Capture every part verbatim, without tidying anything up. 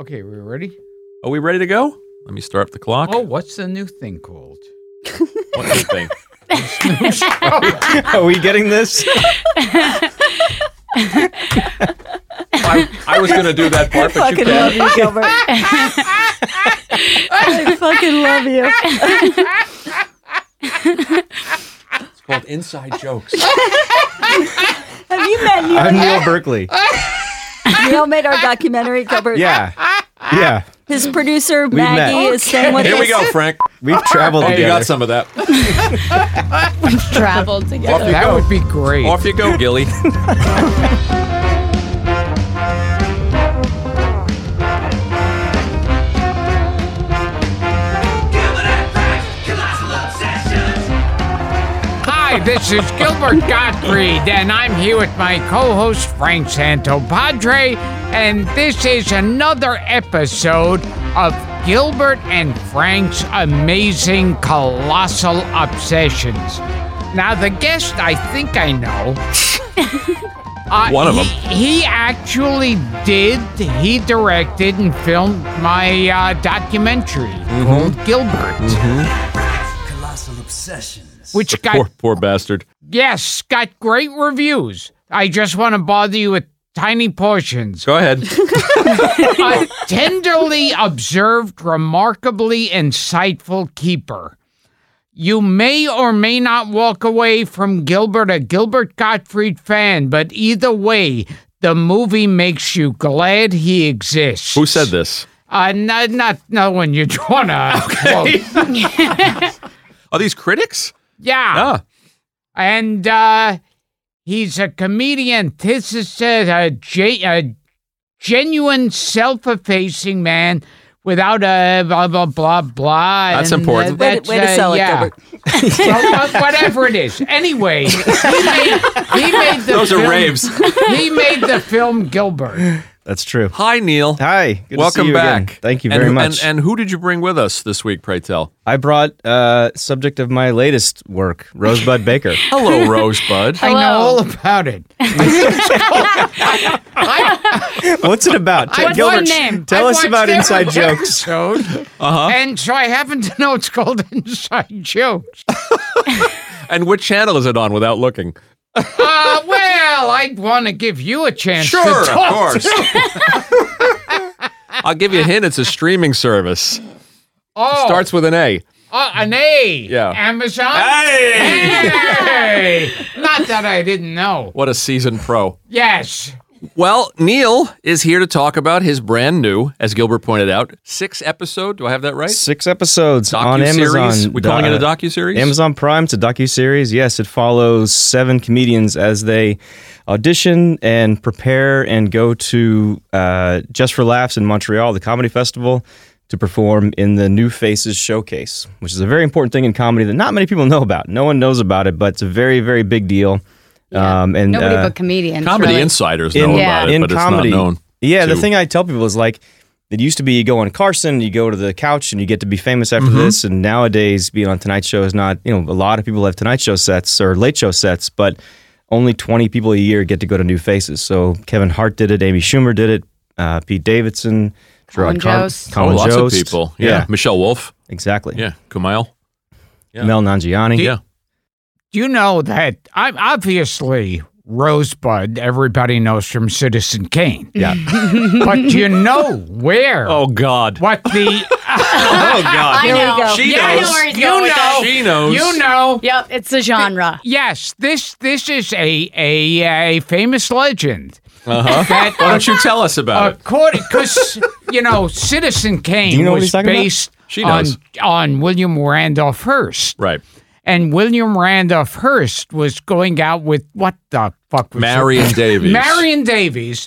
Okay, we ready? Are we ready to go? Let me start up the clock. Oh, what's the new thing called? What new thing? Are we getting this? I, I was going to do that part, but you fucking love can't. you, Gilbert. I fucking love you. It's called Inside Jokes. Have you met Neil? I'm Neil Berkeley. Neil made our documentary, Gilbert. Yeah. Yeah. His producer, We've met. Maggie, is staying with Here us. we go, Frank. We've traveled Oh, you together. got some of that. Traveled together. you That go. would be great. Off you go, Gilly. Hi, this is Gilbert Gottfried, and I'm here with my co-host Frank Santopadre, and this is another episode of Gilbert and Frank's Amazing Colossal Obsessions. Now, the guest I think I know. Uh, One of he, them. He actually did, he directed and filmed my uh, documentary Mm-hmm. called Gilbert, Colossal Obsessions. which got Poor, poor bastard. Yes, got great reviews. I just want to bother you with tiny portions. Go ahead. A tenderly observed, remarkably insightful keeper. You may or may not walk away from Gilbert a Gilbert Gottfried fan, but either way, the movie makes you glad he exists. Who said this? Uh, not, not no one you'd want to quote. Are these critics? Yeah. Ah. And uh, he's a comedian. This is a, a, ge- a genuine, self-effacing man without a blah, blah, blah, blah. That's And, important. Way to- that's, way to sell it, yeah. Gilbert. Well, wha- whatever it is. Anyway, he made, he made the Those film, are raves. He made the film Gilbert. That's true. Hi, Neil. Hi. Good Welcome to see you back. again. Thank you And very who- much. And, and who did you bring with us this week, pray tell? I brought uh subject of my latest work, Rosebud Baker. Hello, Rosebud. I know Hello. all about it. What's it about? I- What's Gilbert, the name? tell I us watched about every inside jokes. episode, Uh-huh. and so I happen to know it's called Inside Jokes. And which channel is it on without looking? Uh, well, I'd want to give you a chance Sure, to of talk. course. I'll give you a hint. It's a streaming service. Oh, Starts with an A. uh, an A. Yeah. Amazon. Hey! Hey! Not that I didn't know. What a seasoned pro. Yes. Well, Neil is here to talk about his brand new, as Gilbert pointed out, six episode. Do I have that right? Six episodes on Docu-series? Amazon. We calling it a Uh, docu-series? Amazon Prime. It's a docu-series. Yes, it follows seven comedians as they audition and prepare and go to uh, Just for Laughs in Montreal, the comedy festival, to perform in the New Faces Showcase, which is a very important thing in comedy that not many people know about. No one knows about it, but it's a very, very big deal. Yeah. Um, and Nobody uh, but comedians. Comedy really. insiders know in, Yeah. about it, in but comedy, it's not known. yeah, the to- thing I tell people is like, it used to be you go on Carson, you go to the couch, and you get to be famous after Mm-hmm. this. And nowadays, being on Tonight Show is not, you know, a lot of people have Tonight Show sets or late show sets, but only twenty people a year get to go to New Faces. So Kevin Hart did it, Amy Schumer did it, uh, Pete Davidson, Colin Gerard Con- Jost. Oh, Colin lots Jost. of people. Yeah. Yeah, Michelle Wolf. exactly. Yeah. Kumail. Yeah. Mel Nanjiani. Yeah. Do you know that I'm obviously Rosebud, everybody knows from Citizen Kane. Yeah. But do you know where? Oh, God. What the. Oh, God. I Here we know. go. She yeah, I knows. know where he's You going with know. that. She knows. You know. Yep, it's the genre. Yes, this this is a a, a famous legend. Uh-huh. That Why don't you tell us about it? according, because you know, Citizen Kane Do you know what was he's talking about? based She on knows. on William Randolph Hearst, Right. and William Randolph Hearst was going out with what the fuck was Marion her- Davies. Marion Davies,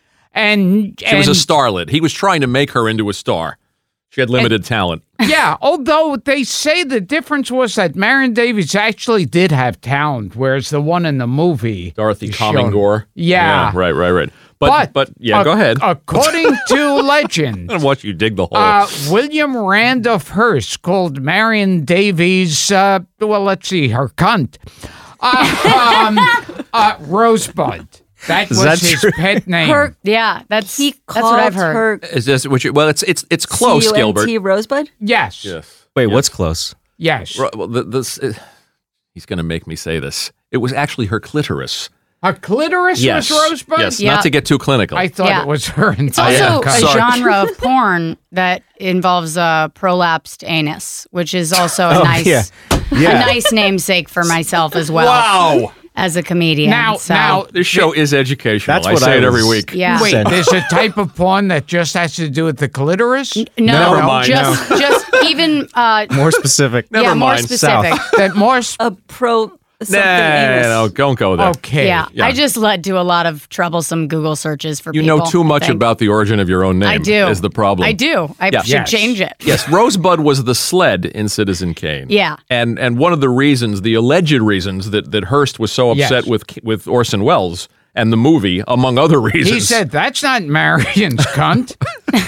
and She was a and- starlet. He was trying to make her into a star. She had limited talent. Yeah, although they say the difference was that Marion Davies actually did have talent, whereas the one in the movie, Dorothy is shown- Commingore. Yeah. Right, right, right. But, but, yeah, ac- go ahead. According to legend, I don't want you to dig the hole. uh, William Randolph Hearst called Marion Davies, uh, well, let's see, her cunt, uh, um, uh, Rosebud. That Is was that his true? pet name. Her, Yeah, that's he that's what I've called heard. her Is this what you? Well, it's it's it's close, C U N Gilbert. T Rosebud? Yes. Yes. Wait, what's close? Yes. Ro- Well, the, this, uh, he's going to make me say this. It was actually her clitoris. A clitoris Yes. was Rosebud? Yes. Yeah. Not to get too clinical. I thought Yeah. it was her It's entire yeah, also a sorry. genre of porn that involves a prolapsed anus, which is also a Oh, nice, yeah. a Yeah. nice namesake for myself as well wow. as a comedian. Now, so, now, This show is educational. That's I what say I it every was- week. yeah. wait, Said- there's a type of porn that just has to do with the clitoris? No, Never mind, just just even uh, More specific. yeah, Never more mind. specific. That more. Sp- A pro something Nah, anus. no, don't go there. okay. Yeah, Yeah. I just led to a lot of troublesome Google searches for You people. know too I much think. about the origin of your own name. I do. Is the problem. I do. I Yeah. should Yes. change it. Yes, Rosebud was the sled in Citizen Kane. Yeah. And and one of the reasons, the alleged reasons that, that Hearst was so upset Yes. with with Orson Welles and the movie, among other reasons. He said, that's not Marion's cunt.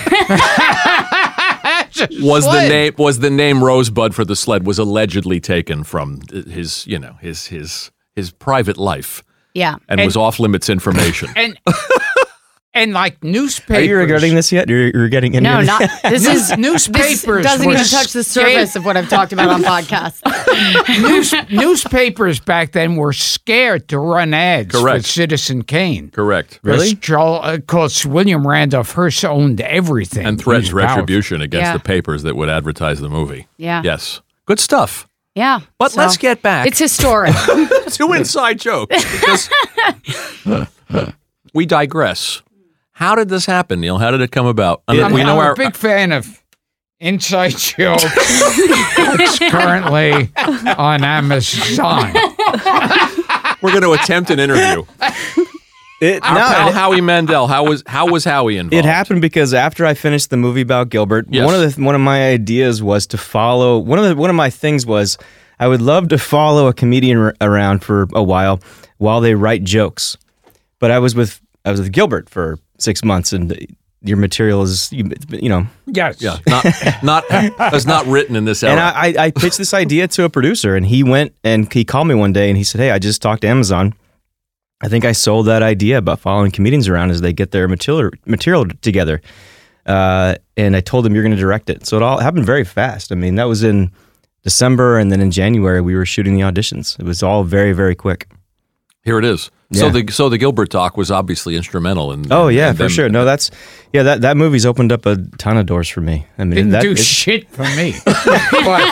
Just was the sled. name was the name Rosebud for the sled was allegedly taken from his, you know, his his his private life Yeah. and, And- was off limits information. And, and like newspapers. Are you regretting this yet? You're, you're getting into No, it? not this is newspapers This doesn't were even touch the scared- surface of what I've talked about on podcasts. News, newspapers back then were scared to run ads Correct. for Citizen Kane. Correct. Really? Because Joel, of course, William Randolph Hearst owned everything. And He threatened was powerful. retribution against Yeah. the papers that would advertise the movie. Yeah. Yes. Good stuff. Yeah. But so let's get back. It's historic. Two inside jokes. Because we digress. How did this happen, Neil? How did it come about? I mean, I'm, we know I'm our a big fan of Inside Jokes. It's currently on Amazon. we're going to attempt an interview. It, Our no, pal it- Howie Mandel. How was how was Howie involved? It happened because after I finished the movie about Gilbert, Yes. one of the one of my ideas was to follow one of the one of my things was I would love to follow a comedian r- around for a while while they write jokes. But I was with I was with Gilbert for six months, and your material is you, you know. Yes. Yeah, not not was not written in this era. And I, I I pitched this idea to a producer, and he went and he called me one day and he said, "Hey, I just talked to Amazon. I think I sold that idea about following comedians around as they get their material material together." Uh, and I told him, "You're going to direct it." So it all happened very fast. I mean, that was in December, and then in January we were shooting the auditions. It was all very, very quick. Here it is. So Yeah. the so the Gilbert doc was obviously instrumental in. Oh in- yeah, in for them- sure. No, that's yeah. That that movie's opened up a ton of doors for me. I mean, Didn't that do it- shit for me. but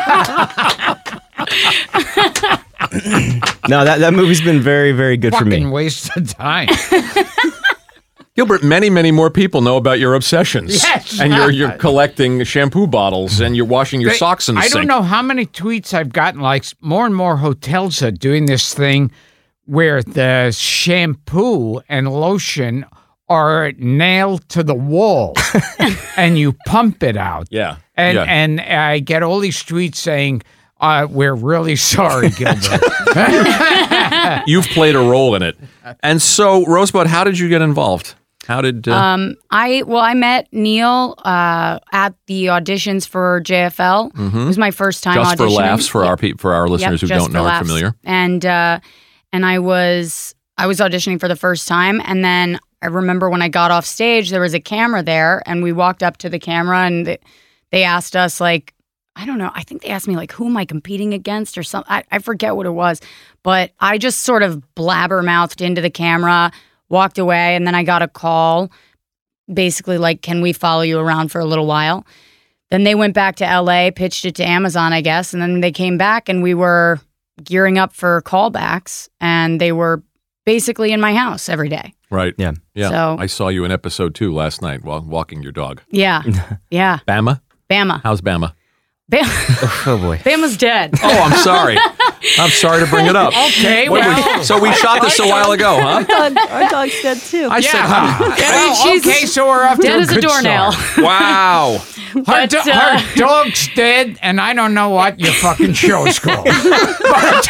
no, that that movie's been very, very good for fucking me. waste of time. Gilbert, many many more people know about your obsessions. Yes. and you're you're collecting shampoo bottles and you're washing your They- socks in the I sink. don't know how many tweets I've gotten. Like more and more hotels are doing this thing where the shampoo and lotion are nailed to the wall, and you pump it out. Yeah, And yeah. and I get all these tweets saying, uh, "We're really sorry, Gilbert." You've played a role in it. And so, Rosebud, how did you get involved? How did uh, Um, I well, I met Neil uh, at the auditions for J F L. It was my first time Mm-hmm. just for auditioning. laughs for our pe- for our listeners Yep, who just don't for know or laughs. familiar? And uh, and I was I was auditioning for the first time, and then I remember when I got off stage, there was a camera there, and we walked up to the camera, and they, they asked us like, I don't know, I think they asked me like, who am I competing against or something? I, I forget what it was, but I just sort of blabbermouthed into the camera, walked away, and then I got a call, basically like, can we follow you around for a little while? Then they went back to L A, pitched it to Amazon, I guess, and then they came back, and we were gearing up for callbacks, and they were basically in my house every day. Right. Yeah. Yeah. So- I saw you in episode two last night while walking your dog. Yeah, yeah. Bama? Bama. How's Bama? Bam- Oh boy. Bama's dead. Oh, I'm sorry. I'm sorry to bring it up. Okay, Wait, well, we- so we shot this a while ago, huh? Dog, our dog's dead too. I said, yeah. Well, she's okay, so we're off Dead to a as a good doornail. start. wow. Her, But, do- uh, her dog's dead, and I don't know what your fucking show's called. But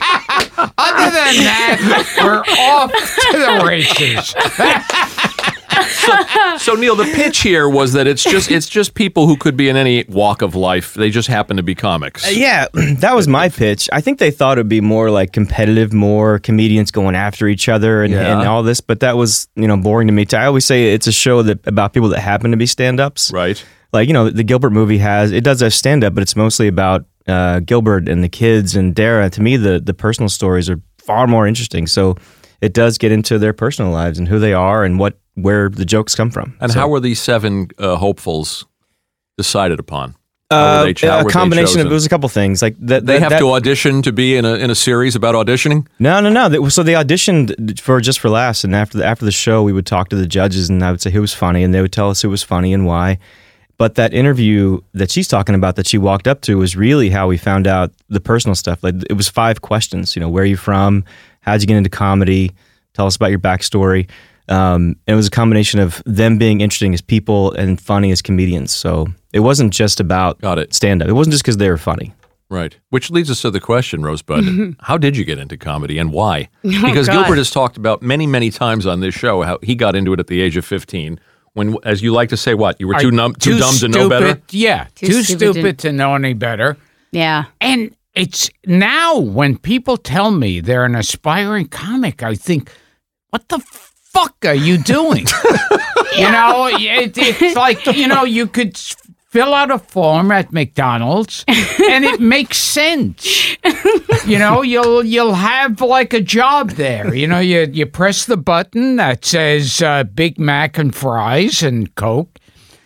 other than that, we're off to the races. so, so Neil, the pitch here was that it's just it's just people who could be in any walk of life. They just happen to be comics. Uh, yeah, that was my pitch. I think they thought it would be more like competitive, more comedians going after each other and, Yeah. and all this, but that was, you know, boring to me. I always say it's a show that about people that happen to be stand-ups. Right. Like, you know, the Gilbert movie has, it does have stand-up, but it's mostly about uh, Gilbert and the kids and Dara. To me, the, the personal stories are far more interesting. So it does get into their personal lives and who they are and what where the jokes come from. And So, how were these seven uh, hopefuls decided upon? How uh, were they, how a were they combination of chosen? it was a couple things like that. They that- have that- to audition to be in a in a series about auditioning. No, no, no. They- So they auditioned for Just for Laughs, and after the, after the show, we would talk to the judges, and I would say who was funny, and they would tell us who was funny and why. But that interview that she's talking about that she walked up to was really how we found out the personal stuff. Like it was five questions. You know, where are you from? How'd you get into comedy? Tell us about your backstory. Um, and it was a combination of them being interesting as people and funny as comedians. So it wasn't just about Got it. stand up. It wasn't just because they were funny. Right. Which leads us to the question, Rosebud. How did you get into comedy and why? Because God. Gilbert has talked about many, many times on this show how he got into it at the age of fifteen. When, as you like to say, what? You were too, numb, too, dumb to know stupid- better? Yeah, Too too, stupid stupid, to- to know any better. Yeah. And it's now when people tell me they're an aspiring comic, I think, what the fuck are you doing? You know, it, it's like, you know, you could s- fill out a form at McDonald's and it makes sense. You know, you'll you'll have like a job there. You know, you, you press the button that says uh, Big Mac and fries and Coke.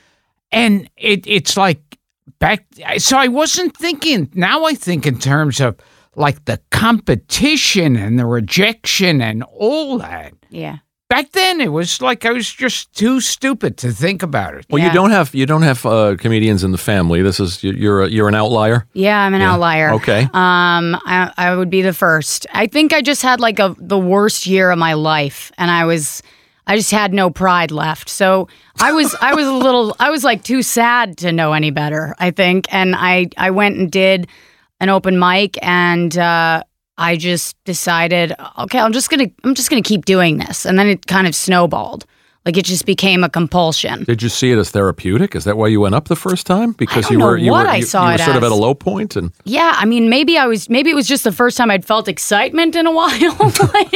And it it's like back. So I wasn't thinking. Now I think in terms of like the competition and the rejection and all that. Yeah. Back then, it was like I was just too stupid to think about it. Well, Yeah. you don't have you don't have uh, comedians in the family. This is you- you're a, you're an outlier. Yeah, I'm an outlier. Okay. Um, I, I would be the first. I think I just had like a the worst year of my life, and I was, I just had no pride left. So I was, I was a little, I was like too sad to know any better. I think, and I, I went and did an open mic, and uh, I just decided, okay, I'm just gonna, I'm just gonna keep doing this, and then it kind of snowballed. Like it just became a compulsion. Did you see it as therapeutic? Is that why you went up the first time? Because don't you were know you what were I you, saw you were it sort of as. at a low point, and Yeah, I mean, maybe I was, maybe it was just the first time I'd felt excitement in a while. Like,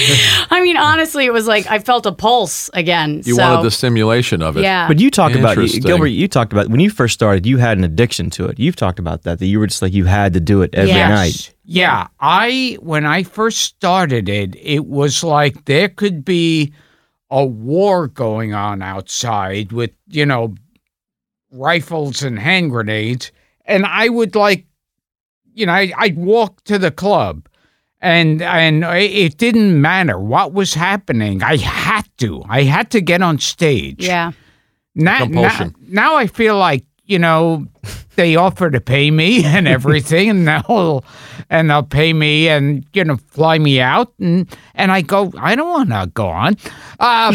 I mean, honestly, it was like I felt a pulse again. you so, wanted the stimulation of it. yeah. But you talk about Interesting. Gilbert. You talked about when you first started. You had an addiction to it. You've talked about that. That you were just like you had to do it every Yes. night. Yeah, I when I first started it, it was like there could be a war going on outside with, you know, rifles and hand grenades, and I would like, you know, I, I'd walk to the club, and and it didn't matter what was happening. I had to. I had to get on stage. yeah. Now, now, Compulsion. now I feel like, you know, they offer to pay me and everything, and they'll and they'll pay me and, you know, fly me out, and and I go, I don't want to go on. Uh,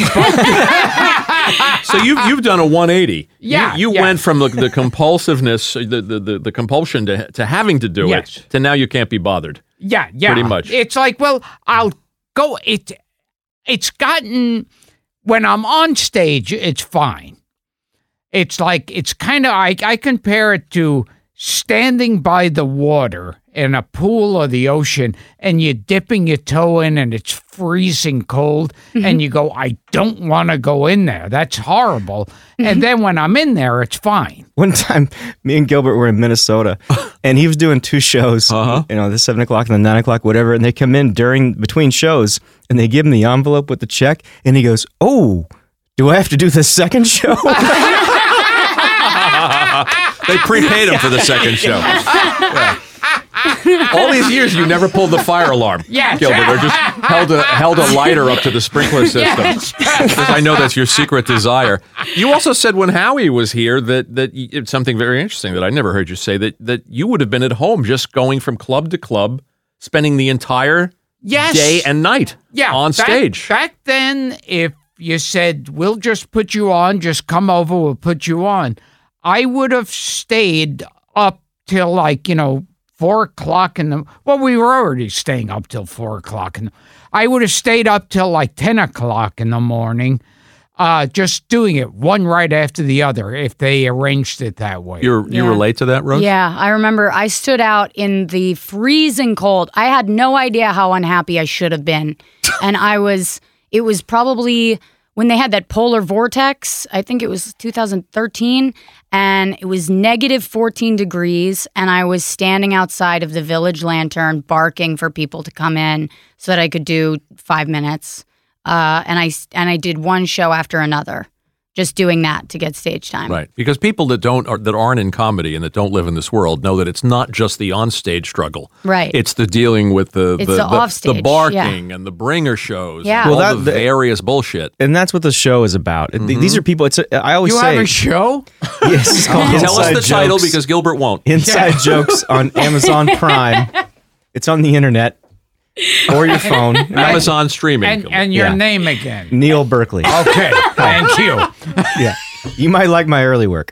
but, So you've you've done a one eighty. Yeah, You, you yeah. went from the, the compulsiveness, the, the, the, the compulsion to to having to do Yes. it, to now you can't be bothered. yeah, yeah, Pretty much. It's like, well, I'll go. It it's gotten when I'm on stage, it's fine. It's like it's kind of I I compare it to standing by the water in a pool or the ocean, and you're dipping your toe in, and it's freezing cold, and you go, I don't want to go in there. That's horrible. And then when I'm in there, it's fine. One time, me and Gilbert were in Minnesota, and he was doing two shows. Uh-huh. You know, the seven o'clock and the nine o'clock, whatever. And they come in during between shows, and they give him the envelope with the check, and he goes, "Oh, do I have to do the second show?" They prepaid him for the second show. Yeah. All these years, you never pulled the fire alarm, Yes. Gilbert, or just held a held a lighter up to the sprinkler system. Yes. Because I know that's your secret desire. You also said when Howie was here that that y- it's something very interesting that I never heard you say, that that you would have been at home just going from club to club, spending the entire Yes. day and night Yeah, on back, stage. Back then, if you said, we'll just put you on, just come over, we'll put you on, I would have stayed up till like, you know, four o'clock in the, well, we were already staying up till four o'clock. And I would have stayed up till like ten o'clock in the morning, uh, just doing it one right after the other if they arranged it that way. You're, you Yeah. relate to that, Rose? Yeah, I remember I stood out in the freezing cold. I had no idea how unhappy I should have been. And I was, it was probably when they had that polar vortex, I think it was two thousand thirteen, and it was negative fourteen degrees. And I was standing outside of the Village Lantern barking for people to come in so that I could do five minutes. Uh, and I and I did one show after another, just doing that to get stage time. Right, because people that don't are, that aren't in comedy and that don't live in this world know that it's not just the onstage struggle. Right. It's the dealing with the It's the, the offstage, the barking and the bringer shows, Yeah. and Well, all that- the the- various bullshit. And that's what the show is about. Th- These are people. It's. A, I always You say. have a show? Yes, it's called Tell us Inside the title Jokes. because Gilbert won't. Inside Jokes on Amazon Prime. It's on the internet or your phone. Amazon streaming. And, Gilbert. and your Yeah. name again. Neil Berkeley. Okay, thank you. Yeah, you might like my early work.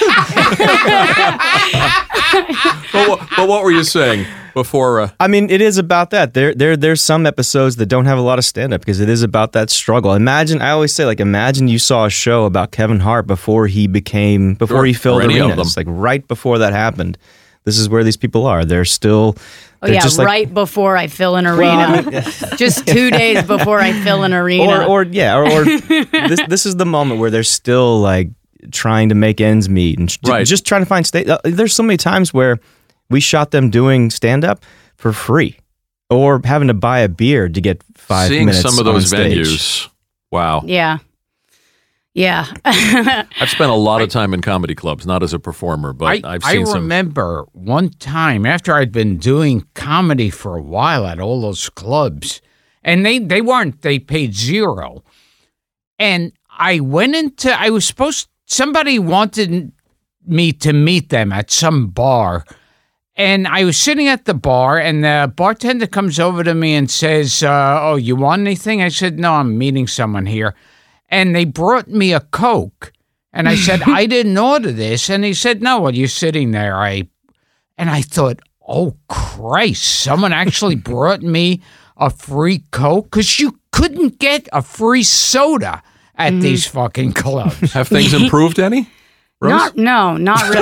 but, what, but what were you saying before? Uh, I mean, it is about that. There, there, there's some episodes that don't have a lot of stand up because it is about that struggle. Imagine, I always say, like, imagine you saw a show about Kevin Hart before he became, before Sure, he filled or any of arenas, them. like right before that happened. This is where these people are. They're still. Oh they're yeah, just like, right before I fill an arena. Just two days before I fill an arena. Or, or yeah, or, or this, this is the moment where they're still like trying to make ends meet and j- Right. just trying to find state. Uh, there's so many times where we shot them doing stand up for free, or having to buy a beer to get five seeing minutes. some of on those stage. venues. Wow. yeah, yeah. I've spent a lot of time in comedy clubs, not as a performer, but I, I've I seen some. remember one time after I'd been doing comedy for a while at all those clubs, and they, they weren't, they paid zero. And I went into, I was supposed, somebody wanted me to meet them at some bar. And I was sitting at the bar, and the bartender comes over to me and says, uh, oh, you want anything? I said, no, I'm meeting someone here. And they brought me a Coke. And I said, I didn't order this. And he said, no, well, you're sitting there. I, and I thought, oh, Christ, someone actually brought me a free Coke? Because you couldn't get a free soda at these fucking clubs. Have things improved any? Rose? Not no, not really.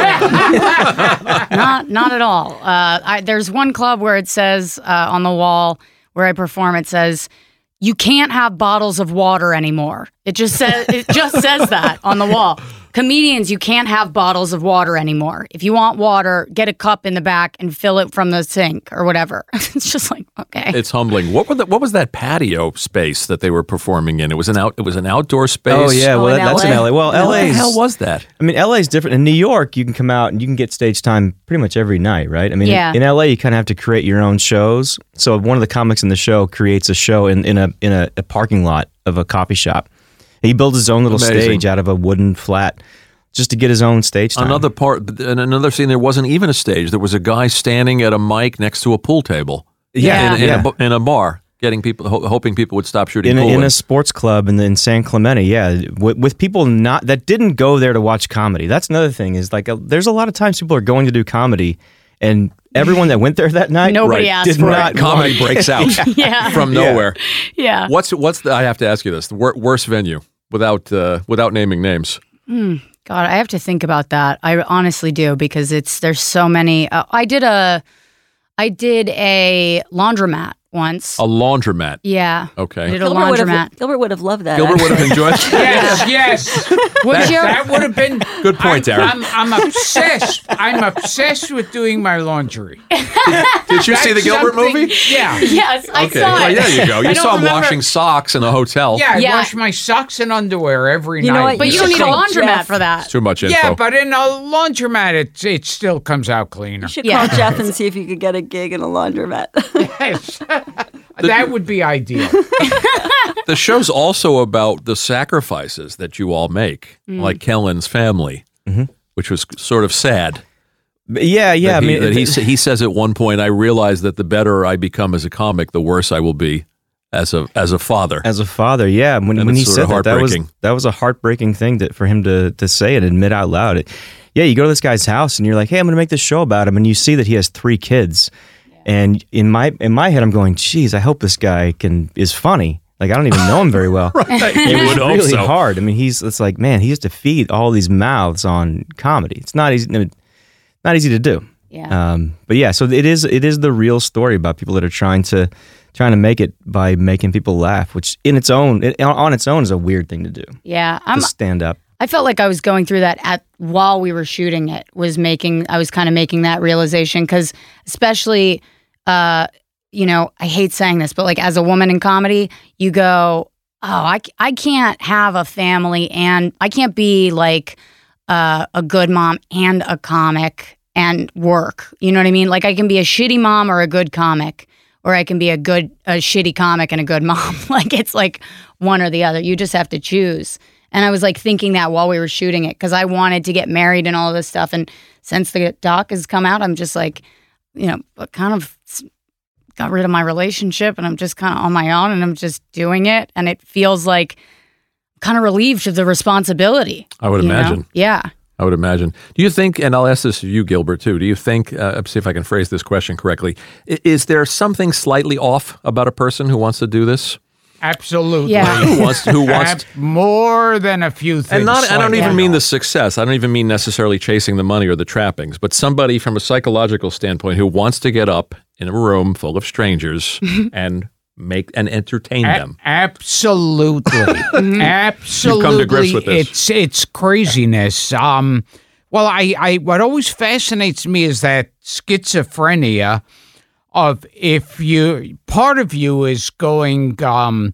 not not at all. Uh, I, there's one club where it says uh, on the wall where I perform, it says, "You can't have bottles of water anymore." It just says it just says that on the wall. Comedians, you can't have bottles of water anymore. If you want water, get a cup in the back and fill it from the sink or whatever. It's just like, okay. It's humbling. What were the, what was that patio space that they were performing in? It was an out. It was an outdoor space. Oh yeah, Oh, well in that, that's L A? in L A. Well, What L the A. hell was that? I mean, L A is different. In New York, you can come out and you can get stage time pretty much every night, right? I mean, Yeah. in, in L A, you kind of have to create your own shows. So one of the comics in the show creates a show in, in a in a, a parking lot of a coffee shop. He builds his own little Amazing. stage out of a wooden flat just to get his own stage time. Another part, in another scene, there wasn't even a stage. There was a guy standing at a mic next to a pool table. Yeah. in, in, Yeah. a, bu- in a bar, getting people, ho- hoping people would stop shooting in a, pool. in a And- sports club in, the, in San Clemente, yeah, with, with people not that didn't go there to watch comedy. That's another thing is like a, there's a lot of times people are going to do comedy, and everyone that went there that night Nobody right, asked did for it. not comedy want- breaks out Yeah. from Yeah. nowhere. Yeah. What's what's the? I have to ask you this: the wor- worst venue without uh, without naming names. God, I have to think about that. I honestly do because it's there's so many. Uh, I did a, I did a laundromat once. A laundromat. Yeah. Okay. I did a Gilbert would, laundromat. have, Gilbert would have loved that. Gilbert would have enjoyed. Yes, yes. Would that, you? that would have been Good point, I'm, Darren. I'm, I'm obsessed. I'm obsessed with doing my laundry. Did you see the That's Gilbert something- movie? Yeah. Yes, I Okay. saw Well, it. there you go. I You don't saw him remember- washing socks in a hotel. Yeah, I Yeah. wash my socks and underwear every You know night. what? But you don't need a Call laundromat Jeff. for that. Too much info. Yeah, but in a laundromat, it, it still comes out cleaner. You should Yeah. call Jeff and see if you could get a gig in a laundromat. Yes. That would be ideal. The show's also about the sacrifices that you all make, Mm. like Kellen's family, which was sort of sad. But yeah, yeah. that I he, mean, that he, it- sa- he says at one point, "I realize that the better I become as a comic, the worse I will be as a as a father." as a father, yeah. When And when he it's said sort of that, that was heartbreaking. that was a heartbreaking thing to, for him to to say and admit out loud. It, yeah, you go to this guy's house and you're like, hey, I'm going to make this show about him, and you see that he has three kids. And in my in my head, I'm going, geez, I hope this guy can is funny. Like, I don't even know him very well. right. It You was would hope really so. hard. I mean, he's it's like, man, he has to feed all these mouths on comedy. It's not easy, not easy to do. Yeah. Um, but yeah, so it is it is the real story about people that are trying to trying to make it by making people laugh, which in its own it, on its own is a weird thing to do. yeah. I'm, To stand up. I felt like I was going through that at while we were shooting it. Was making I was kind of making that realization because especially, uh, you know, I hate saying this, but like as a woman in comedy, you go, oh, I I can't have a family and I can't be like uh, a good mom and a comic and work. You know what I mean? Like I can be a shitty mom or a good comic, or I can be a good a shitty comic and a good mom. Like it's like one or the other. You just have to choose. And I was like thinking that while we were shooting it because I wanted to get married and all this stuff. And since the doc has come out, I'm just like, you know, kind of got rid of my relationship and I'm just kind of on my own and I'm just doing it. And it feels like kind of relieved of the responsibility. I would you know? imagine. Yeah. I would imagine. Do you think, and I'll ask this of you, Gilbert, too, do you think, uh, let's see if I can phrase this question correctly, I- is there something slightly off about a person who wants to do this? Absolutely. Yeah. Who wants to, who wants Ab- more than a few things. and not, I don't slightly even mean off. the success. I don't even mean necessarily chasing the money or the trappings, but somebody from a psychological standpoint who wants to get up in a room full of strangers and make and entertain A- them. Absolutely, absolutely. You've come to grips with this. It's it's craziness. Um, well, I, I what always fascinates me is that schizophrenia of if you part of you is going, um,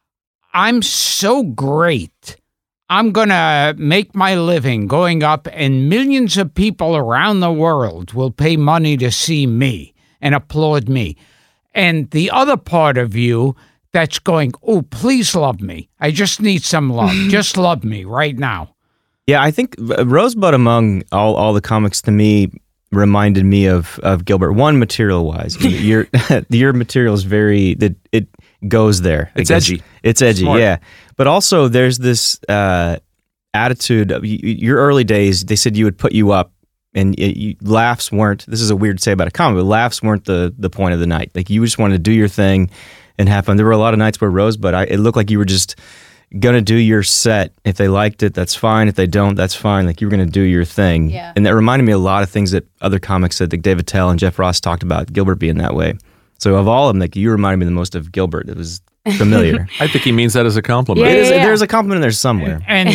I'm so great. I'm gonna make my living going up, and millions of people around the world will pay money to see me and applaud me. And the other part of you that's going, oh, please love me. I just need some love. Just love me right now. Yeah, I think uh, Rosebud among all, all the comics to me reminded me of of Gilbert. One, material wise, your your material is very it, it goes there. It's I guess. edgy. It's edgy, Smart. yeah. But also, there's this uh, attitude. Of, y- your early days, they said you would put you up, and y you, laughs weren't. This is a weird to say about a comic, but laughs weren't the the point of the night. Like you just wanted to do your thing and have fun. There were a lot of nights where Rosebud, I, it looked like you were just gonna do your set. If they liked it, that's fine. If they don't, that's fine. Like you were gonna do your thing. Yeah. And that reminded me a lot of things that other comics said, like David Tell and Jeff Ross talked about Gilbert being that way. So of all of them, like you reminded me the most of Gilbert. It was familiar. I think he means that as a compliment. It is, yeah. There's a compliment in there somewhere. And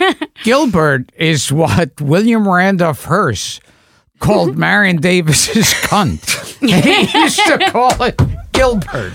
Gilbert is what William Randolph Hearst called Marion Davis's cunt. He used to call it Gilbert.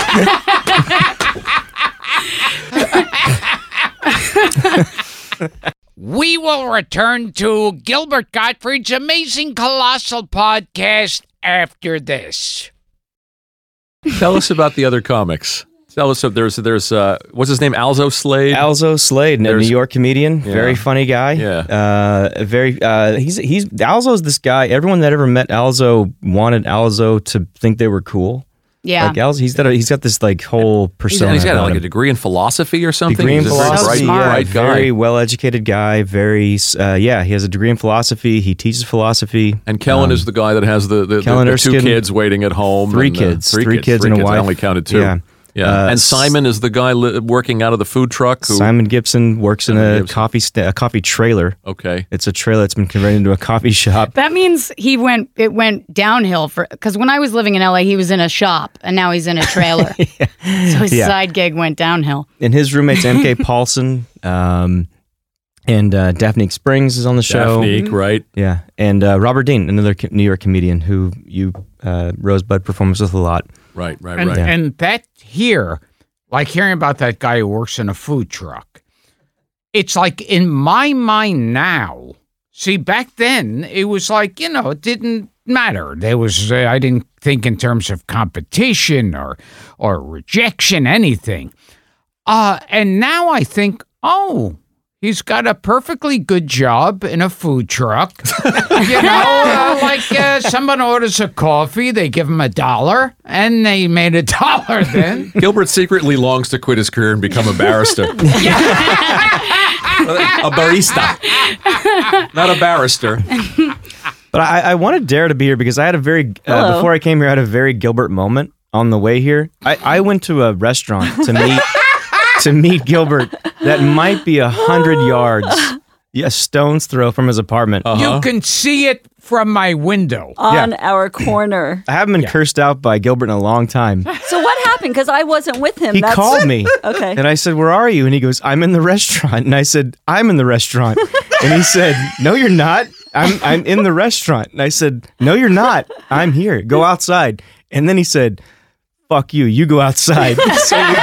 We will return to Gilbert Gottfried's amazing colossal podcast after this. Tell us about the other comics. Tell us if there's there's uh, what's his name, Alzo Slade. Alzo Slade, a New There's- York comedian, Yeah. very funny guy. Yeah. uh, very. Uh, he's he's Alzo's this guy. Everyone that ever met Alzo wanted Alzo to think they were cool. Yeah. Like Alzo, he's got a, he's got this like whole He's, persona. he's got about like him. a degree in philosophy or something. Degree in He's a very philosophy, bright, smart. yeah, bright guy. very well-educated guy. Very, uh, yeah, he has a degree in philosophy. He teaches philosophy. And Kellen Um, is the guy that has the the, the, Kellen the two Erskine, kids waiting at home. three and, uh, kids, three, three kids, kids three and a kids. I wife. only counted two. Yeah. Yeah. Uh, and Simon is the guy li- working out of the food truck. Who, Simon Gibson works in Simon a Gibson. coffee sta- a coffee trailer. Okay. It's a trailer that's been converted into a coffee shop. That means he went. It went downhill for because when I was living in L A, he was in a shop, and now he's in a trailer. So his Yeah. side gig went downhill. And his roommate's M K Paulson, um, and uh, Daphne Springs is on the show. Daphne, right? Yeah, and uh, Robert Dean, another co- New York comedian who you uh, Rosebud performs with a lot. Right, right, And, right. and that here, like hearing about that guy who works in a food truck, it's like in my mind now. See, back then it was like, you know, it didn't matter. There was uh, I didn't think in terms of competition or or rejection, anything. Uh, and now I think, oh, he's got a perfectly good job in a food truck. You know, uh, like uh, someone orders a coffee, they give him a dollar, and they made a dollar then. Gilbert secretly longs to quit his career and become a barrister. A barista. Not a barrister. But I, I wanted Dare to be here because I had a very uh, before I came here, I had a very Gilbert moment on the way here. I, I went to a restaurant to meet to meet Gilbert that might be a hundred yards, yeah, a stone's throw from his apartment. You can see it from my window. On Yeah. our corner. I haven't been cursed out by Gilbert in a long time. So what happened? Because I wasn't with him. He That's, called me. Okay. And I said, "Where are you?" And he goes, "I'm in the restaurant." And I said, "I'm in the restaurant." And he said, "No, you're not. I'm I'm in the restaurant." And I said, "No, you're not. I'm here. Go outside." And then he said, "Fuck you. You go outside." So, we,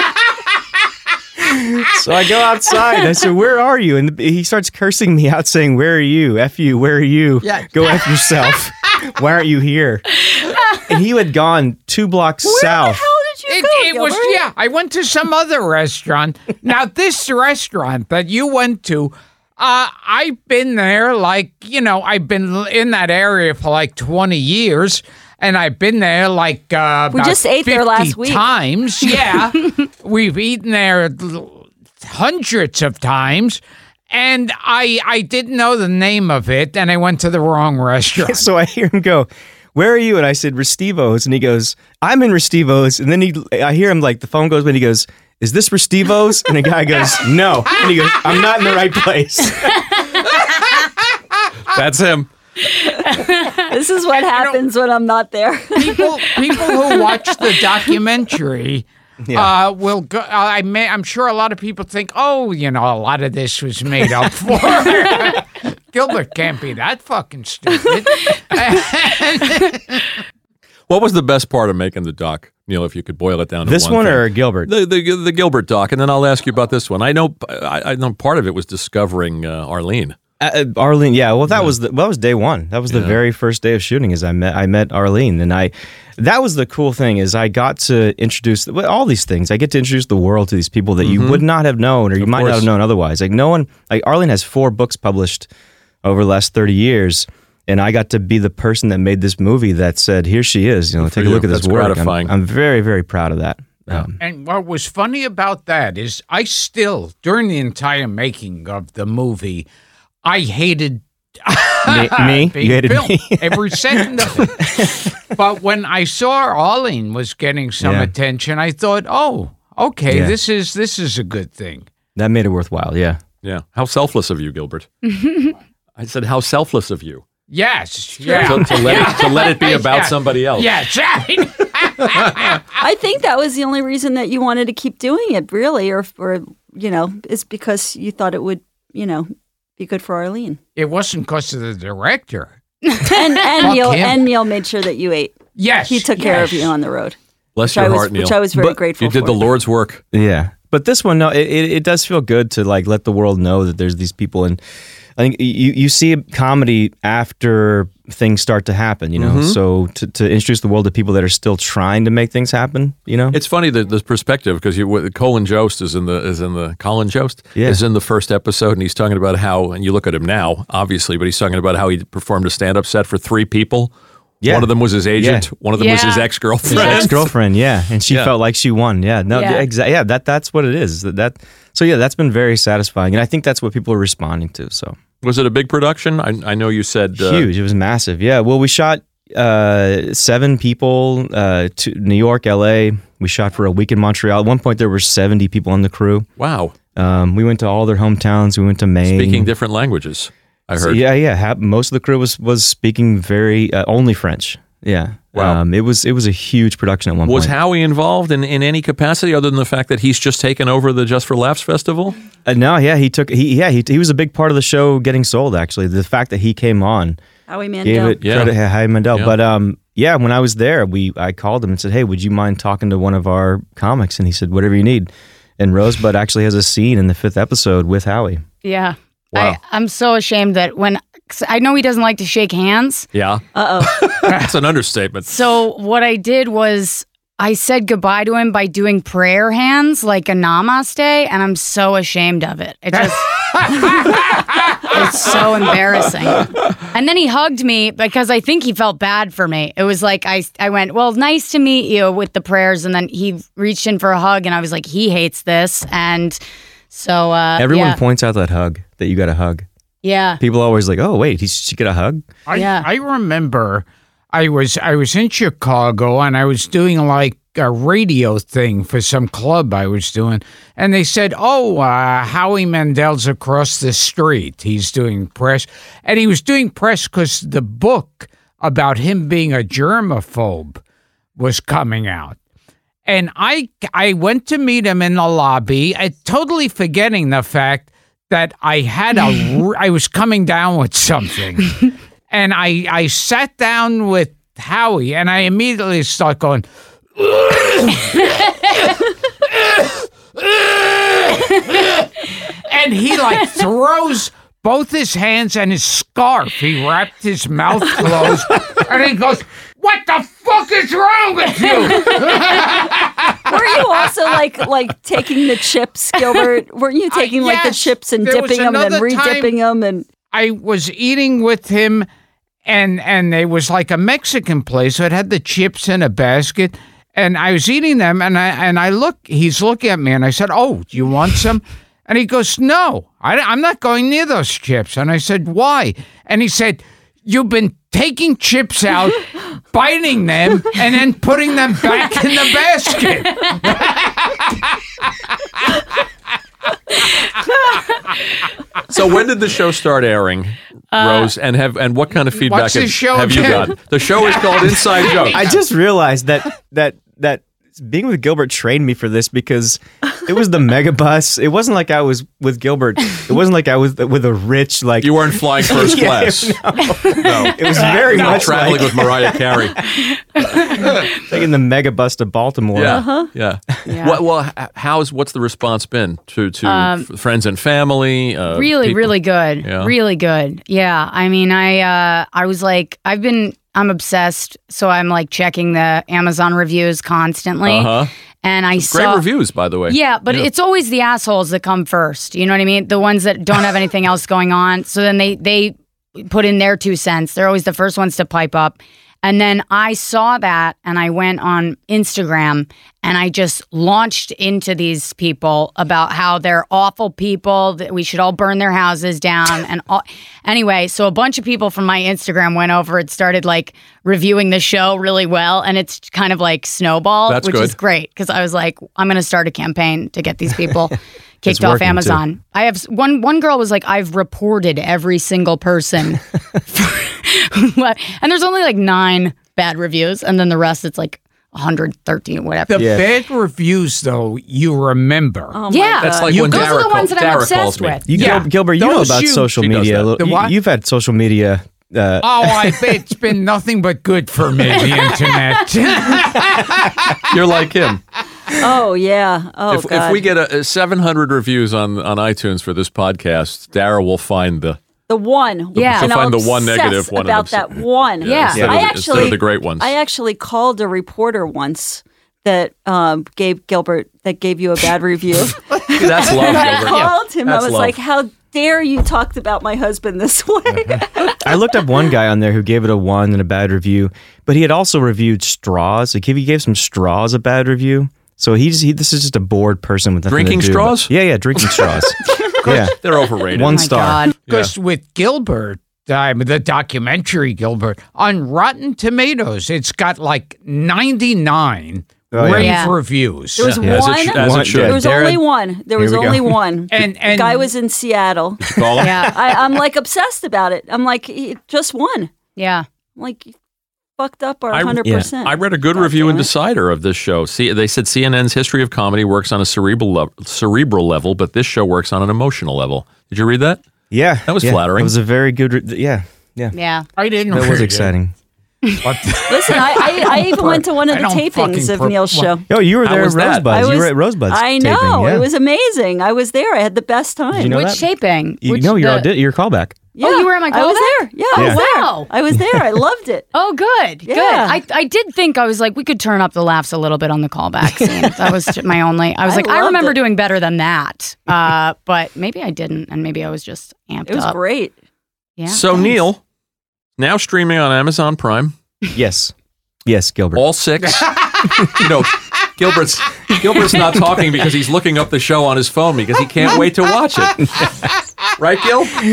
so I go outside. And I said, "Where are you?" And he starts cursing me out, saying, "Where are you? F you. Where are you? Yeah. Go F yourself. Why aren't you here?" And he had gone two blocks south. How did you It, go, it was, Gilbert? yeah, I went to some other restaurant. Now, this restaurant that you went to, uh, I've been there like, you know, I've been in that area for like twenty years. And I've been there like uh, We about just ate there fifty last week. times. Yeah. We've eaten there l- hundreds of times. And I I didn't know the name of it, and I went to the wrong restaurant. So I hear him go, "Where are you?" And I said, "Restivo's." And he goes, "I'm in Restivo's." And then he, I hear him like the phone goes, when he goes, "Is this Restivo's?" And the guy goes, "No." And he goes, "I'm not in the right place." That's him. This is what happens when I'm not there. people people who watch the documentary Yeah. uh, will go. Uh, I may, I'm sure a lot of people think, oh, you know, a lot of this was made up for. Gilbert can't be that fucking stupid. What was the best part of making the doc, Neil, if you could boil it down to This one one thing? or Gilbert? The, the the Gilbert doc, and then I'll ask you about this one. I know I, I know part of it was discovering uh, Arlene. Uh, Arlene, yeah. Well, that was the, well, that was day one. That was the very first day of shooting. Is I met I met Arlene, and I that was the cool thing is I got to introduce well, all these things. I get to introduce the world to these people that you would not have known, or you Of might not course. have known otherwise. Like no one, like Arlene has four books published over the last thirty years, and I got to be the person that made this movie that said, "Here she is." You know, Good for take a look you. at this That's work. I'm- gratifying. I'm, very very proud of that. Um, And what was funny about that is I still, during the entire making of the movie, I hated me, me? being you hated filmed, me. every second of it. But when I saw Arlene was getting some Yeah. attention, I thought, oh, okay, Yeah. this is this is a good thing. That made it worthwhile. Yeah. Yeah. How selfless of you, Gilbert. I said, how selfless of you. Yes, yeah. To, to, let, it, to let it be about Yeah. somebody else. Yes. I think that was the only reason that you wanted to keep doing it, really, or, or you know, is because you thought it would, you know, be good for Arlene. It wasn't because of the director. And and Fuck Neil him. and Neil made sure that you ate. Yes. He took care of yes. you on the road. Bless Which your I was, heart, Neil. which I was very But grateful you did for. the Lord's work. Yeah, but this one, no, it, it, it does feel good to like let the world know that there's these people, and I think you you see comedy after things start to happen, you know. Mm-hmm. So to, to introduce the world to people that are still trying to make things happen, you know. It's funny that this perspective because you Colin Jost is in the is in the Colin Jost Yeah. is in the first episode and he's talking about how and you look at him now obviously but he's talking about how he performed a stand up set for three people. Yeah. One of them was his agent. Yeah. One of them was Yeah. his ex His girlfriend. ex girlfriend, yeah, and she Yeah. felt like she won. Yeah, no, Yeah. exactly. Yeah, that that's what it is. That, that so yeah, that's been very satisfying, and I think that's what people are responding to. So Was it a big production? I, I know you said uh, huge. It was massive. Yeah. Well, we shot uh, seven people uh, to New York, L A. We shot for a week in Montreal. At one point, there were seventy people on the crew. Wow, Um, we went to all their hometowns. We went to Maine. speaking different languages. I So, heard. yeah, yeah. Ha- most of the crew was was speaking very uh, only French. Yeah. Wow. Um, it was it was a huge production at one Was point. Howie involved in, in any capacity other than the fact that he's just taken over the Just for Laughs festival? Uh, no, yeah, he took he yeah he he was a big part of the show getting sold. Actually, the fact that he came on Howie gave Mandel. it Yeah. credit to Howie Mandel. Yeah. But um, yeah, when I was there, we I called him and said, "Hey, would you mind talking to one of our comics?" And he said, "Whatever you need." And Rosebud actually has a scene in the fifth episode with Howie. Yeah. Wow. I, I'm so ashamed that when 'cause I know he doesn't like to shake hands. Yeah, Uh oh. that's an understatement. So what I did was I said goodbye to him by doing prayer hands, like a namaste, and I'm so ashamed of it. It just it's so embarrassing. And then he hugged me because I think he felt bad for me. It was like I I went, "Well, nice to meet you" with the prayers, and then he reached in for a hug, and I was like, "He hates this." And so uh, Everyone yeah, points out that hug that you got a hug. yeah. People are always like, "Oh, wait, he's, she got a hug." I, Yeah. I remember I was I was in Chicago and I was doing like a radio thing for some club I was doing, and they said, "Oh, uh, Howie Mandel's across the street. He's doing press," and he was doing press because the book about him being a germaphobe was coming out. And I I went to meet him in the lobby, I, totally forgetting the fact that I had a I was coming down with something, and I I sat down with Howie, and I immediately start going. And he like throws both his hands and his scarf. He wrapped his mouth closed, and he goes, "What the fuck is wrong with you?" Were you also like like taking the chips, Gilbert? Weren't you taking Uh, like the yes. chips and There was dipping them and then another time- re-dipping them? And I was eating with him, and and it was like a Mexican place, so it had the chips in a basket, and I was eating them, and I and I look, he's looking at me, and I said, "Oh, do you want some?" And he goes, "No, I, I'm not going near those chips." And I said, "Why?" And he said, "You've been taking chips out, biting them, and then putting them back in the basket." So when did the show start airing, Rose? And have and what kind of feedback what's the have, show have you again? got? The show is called Inside Joke. I just realized that that that being with Gilbert trained me for this because it was the megabus. It wasn't like I was with Gilbert. It wasn't like I was with a rich like. You weren't flying first Yeah, class. No. It was very Not much traveling like with Mariah Carey. taking the megabus to Baltimore. Yeah, Uh-huh. yeah. Yeah. What, well, h- how's what's the response been to to f- friends and family? Uh, really people? really good Yeah. really good yeah I mean i uh i was like i've been I'm obsessed, so I'm like checking the Amazon reviews constantly. Uh-huh. And I Great saw reviews, by the way. Yeah, but it's always the assholes that come first. You know what I mean? The ones that don't have anything else going on. So then they they put in their two cents. They're always the first ones to pipe up. And then I saw that, and I went on Instagram, and I just launched into these people about how they're awful people, that we should all burn their houses down. And all, anyway, so a bunch of people from my Instagram went over and started like reviewing the show really well, and it's kind of like snowballed, That's which good. is great because I was like, I'm going to start a campaign to get these people kicked It's off working, Amazon. too. I have s- one. One girl was like, I've reported every single person, and there's only like nine bad reviews, and then the rest it's like one hundred thirteen or whatever. The Yeah. bad reviews, though, you remember. oh my Yeah. That's God. like You- when Those Dara, are the ones that I'm Dara obsessed calls me. with. You, Yeah. Gil- Gilbert, you know Those about you- social She does media. that. Lo- The you- what? You've had social media. Uh, Oh, I bet it's been nothing but good for me, the internet. You're like him. Oh yeah. Oh if, God. if we get a, a seven hundred reviews on, on iTunes for this podcast, Dara will find the the one. Yeah. And She'll I'll find the one obsess negative one and about obs- that one. Yeah. instead, I of, the- actually instead of the great ones. I actually called a reporter once that um, gave Gilbert that gave you a bad review. That's love, I Gilbert. called him. That's I was love. like, "How dare you talk about my husband this way?" I looked up one guy on there who gave it a one and a bad review, but he had also reviewed straws. Like he gave some straws a bad review. So he just he, this is just a bored person with nothing Drinking to do. straws? Yeah, yeah, drinking straws. Yeah, They're overrated. one Oh my star. God. Because with Gilbert, uh, the documentary Gilbert, on Rotten Tomatoes, it's got like ninety-nine Oh, yeah. rave Yeah. reviews. There was As it one. sh- as it One- should. There was Dara- only one. There was Here we go. only one. And- and- the guy was in Seattle. Call him? Yeah, I, I'm like obsessed about it. I'm like, he- just one. yeah. I'm like, you fucked up our I- one hundred percent. I read a good God review in damn it. Decider of this show. See, they said C N N's history of comedy works on a cerebral level, cerebral level, but this show works on an emotional level. Did you read that? Yeah, That was yeah. flattering. It was a very good. Re- yeah, yeah. Yeah. I didn't That read was it, exciting. but- Listen, I, I, I even went to one of I the don't tapings fucking of pro- Neil's show. Oh, you were How there at was that? Rosebuds. I you was- were at Rosebuds. I taping, know. yeah. It was amazing. I was there. I had the best time. you know Which that? taping? You Which know your the- audi- your callback. Yeah, Oh, you were at my I was callback? there. Yeah, I Yeah. was Wow. there. I was there. I loved it. Oh, good, good. Yeah. I, I did think I was like we could turn up the laughs a little bit on the callback scene. That was my only. I was I like I loved remember it. doing better than that, uh, but maybe I didn't, and maybe I was just amped It was up. great. Yeah. So, thanks. Neil, now streaming on Amazon Prime, Yes, yes, Gilbert. all six. you know, Gilbert's Gilbert's not talking because he's looking up the show on his phone because he can't wait to watch it. Right, Gil?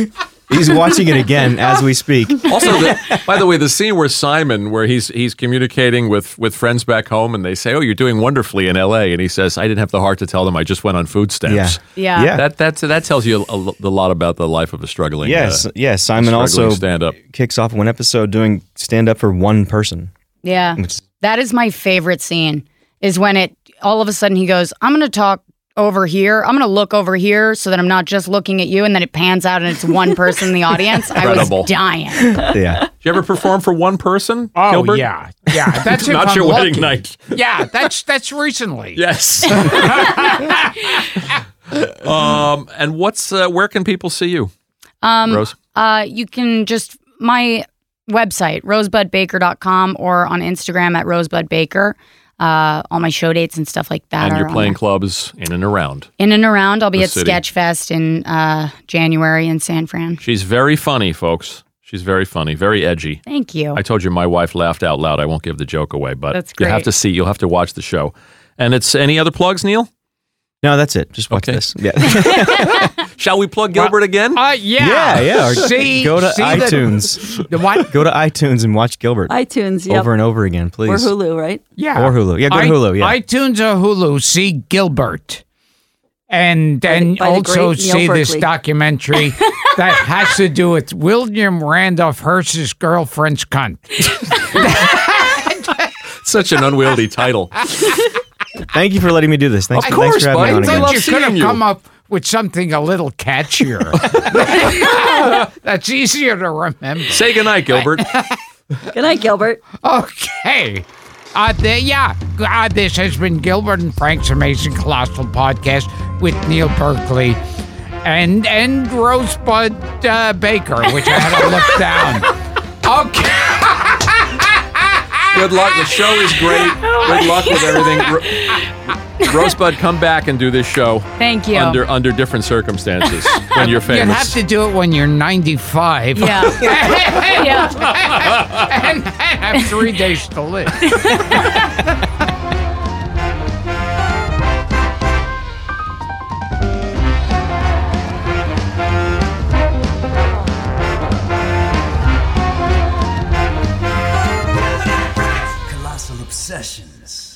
He's watching it again as we speak. Also, the, by the way, the scene where Simon, where he's he's communicating with, with friends back home, and they say, "Oh, you're doing wonderfully in L A," and he says, "I didn't have the heart to tell them I just went on food stamps." Yeah. Yeah. Yeah. That that's, that tells you a, a lot about the life of a struggling. Yes, uh, yes. Simon also stand up. kicks off one episode doing stand up for one person. Yeah. Which- That is my favorite scene, is when it all of a sudden he goes, I'm going to talk over here. I'm going to look over here so that I'm not just looking at you. And then it pans out and it's one person in the audience. I Incredible. was dying. Yeah. Did you ever perform for one person, Oh Gilbert? yeah, yeah. That's if Not I'm your wedding lucky. night. Yeah, that's that's recently. Yes. um, and what's uh, where can people see you, Um, Rose? Uh, you can just, my website, rosebud baker dot com, or on Instagram at rosebudbaker. Uh, all my show dates and stuff like that And are you're on playing there. clubs in and around. In and around. I'll be the at city. Sketchfest in uh, January in San Fran. She's very funny, folks. She's very funny, very edgy. Thank you. I told you my wife laughed out loud. I won't give the joke away, but That's you have great. to see. You'll have to watch the show. And it's any other plugs, Neil? No, that's it. Just watch Okay. this. Yeah. Shall we plug Gilbert again? Uh, yeah, yeah, yeah. Or See, go to see the- iTunes. The, what? Go to iTunes and watch Gilbert iTunes, yep. over and over again, please. Or Hulu, right? Yeah, Or Hulu. Yeah, go to I- Hulu, yeah. iTunes or Hulu. See Gilbert, and By the- and by the also great Neil see this Berkeley. documentary that has to do with William Randolph Hearst's girlfriend's cunt. Such an unwieldy title. Thank you for letting me do this. Thanks, Of thanks course, for having buddy. me on I again. love But you seeing could have you. come up with something a little catchier. That's easier to remember. Say goodnight, Gilbert. Good night, Gilbert. Okay. Uh, the, yeah, uh, this has been Gilbert and Frank's Amazing Colossal Podcast with Neil Berkeley and and Rosebud uh, Baker, which I had to look down. Okay. Good luck. The show is great. Good luck with everything. Ro- Rosebud, come back and do this show Thank you. under under different circumstances when you're You famous. have to do it when you're ninety-five. Yeah. yeah. and have three days to live. Colossal Obsessions.